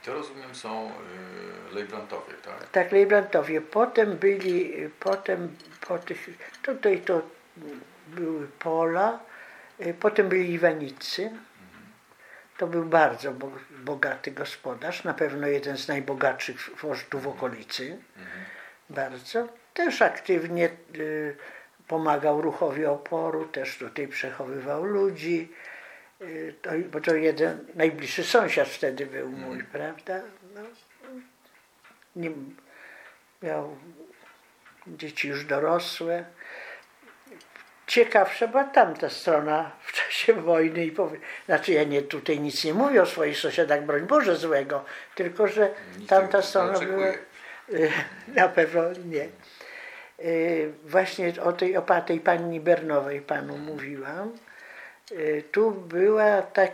To rozumiem są Leibrantowie, tak? Tak, Leibrantowie. Potem po tych, tutaj to były pola, potem byli Iwanicy. To był bardzo bogaty gospodarz, na pewno jeden z najbogatszych tu w okolicy. Bardzo. Też aktywnie pomagał ruchowi oporu, też tutaj przechowywał ludzi. Bo to jeden najbliższy sąsiad wtedy był mój, prawda? No, nie, miał dzieci już dorosłe. Ciekawsza była tamta strona w czasie wojny i znaczy ja tutaj nic nie mówię o swoich sąsiadach, broń Boże złego, tylko że tamta strona była na pewno nie. Właśnie o tej pannie Bernowej panu mówiłam. Tu była